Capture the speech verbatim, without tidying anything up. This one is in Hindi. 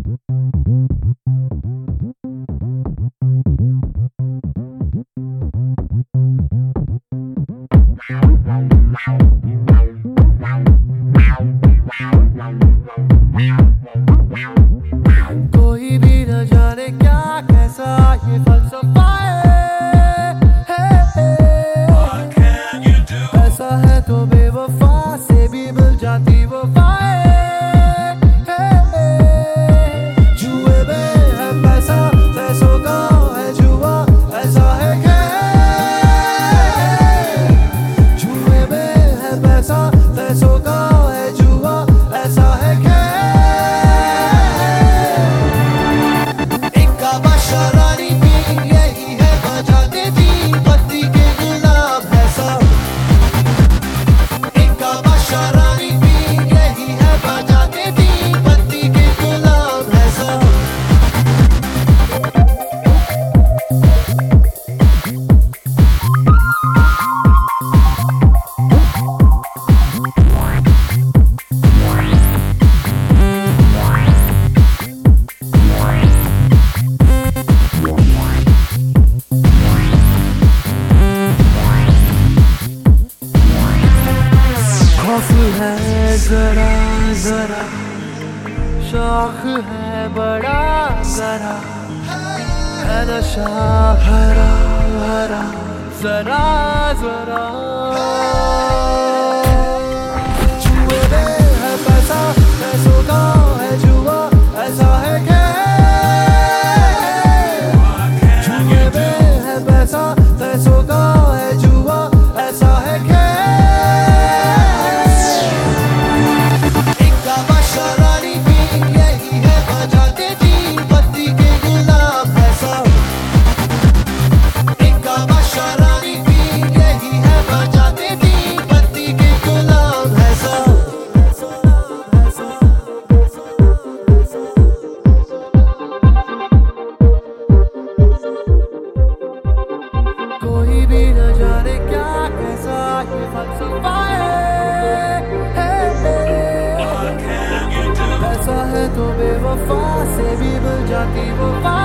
कोई भी न जाने क्या कैसा ये फलसफा है, ऐसा है तो बेवफा से भी मिल जाती वफाएं। जुए में है पैसा, पैसों का है जुआ, ऐसा है खेल। जुए में है पैसा, पैसों का है जुआ, ऐसा है खेल। शरारी भी यही है बजा देती पत्ती के गुलाब है सब। इनका बशरारी भी यही है बजा देती पत्ती के गुलाब है सब। खौफ है जरा जरा, शौक है बड़ा जरा, है नशा हरा हरा जरा जरा। जुए में है पैसा, पैसों का है जुआ, ऐसा है खेल। जुए में है पैसा, पैसों का है जुआ, ऐसा है खेल। शरारी भी यही है बजा देती पत्ती के गुलाब है सब। इनका बशरारी भी यही है बजा देती पत्ती के गुलाब है सब। कोई भी न जाने क्या कैसा ये फलसफा है, ऐसा है तो बेवफा से भी मिल जाती वफा।